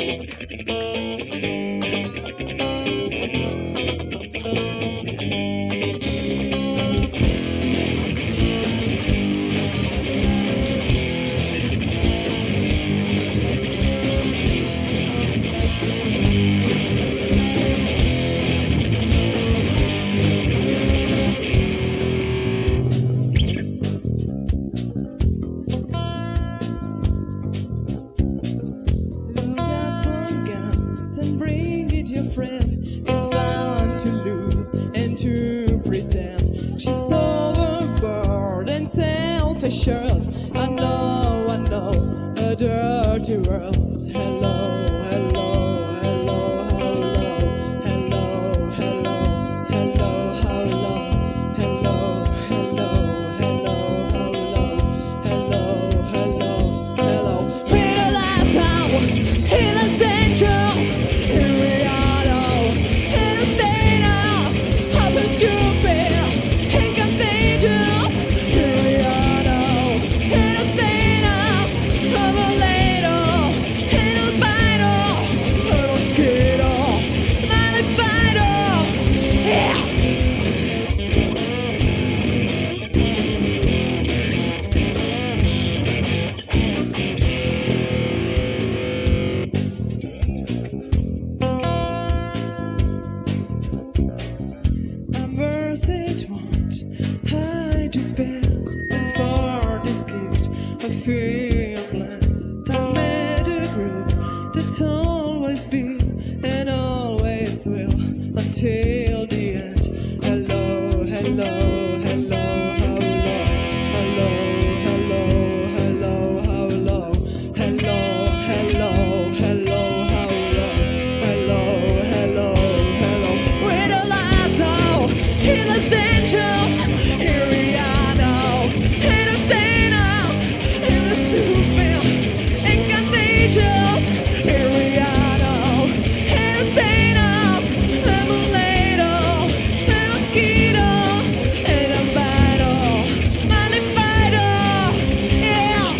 Your friends, it's fun to lose and to pretend. She's overboard and self-assured. I know, a dirty world. Hello, hello, hello, hello, hello, hello, hello, how long? Hello, hello, hello, hello, hello, hello, hello. Hit a lights out, hit a dangerous. Here we are. It won't hide your best, and for this gift I feel blessed. I made a group that's always been and always will until the end. Hello, hello, hello, how low? Hello, hello, hello, how low? Hello, hello, hello, how low? Hello, hello, hello. With the lights out, in the dangerous, here we are now. Entertain us, in the stupid and contagious. Here we are now. Entertain us, lemonade, the mosquito, and a battle, money fighter, yeah.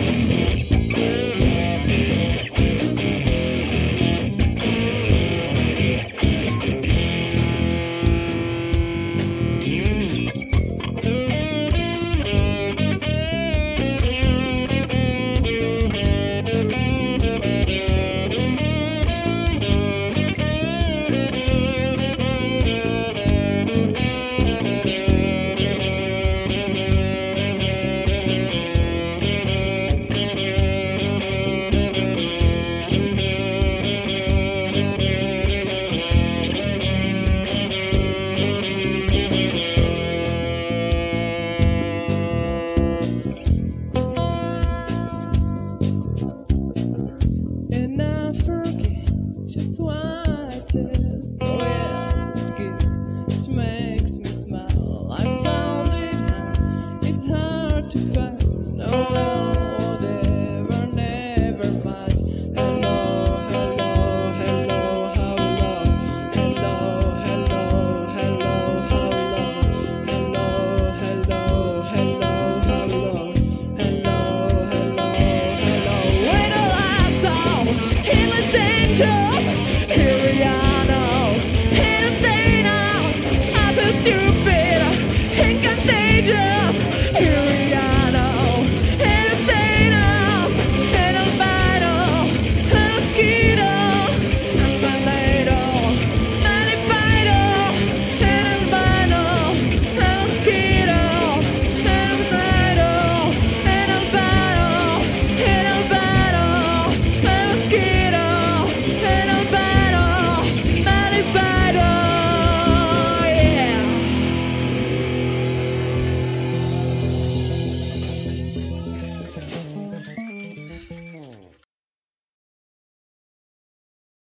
Just what it is, oh yes, it gives, it makes me smile. I found it and it's hard to find. Oh well, whatever, never mind. Hello, hello, hello, how long? Hello, hello, hello, how long? Hello, hello, hello, how long? Hello, hello, hello. When the lights out, in the danger.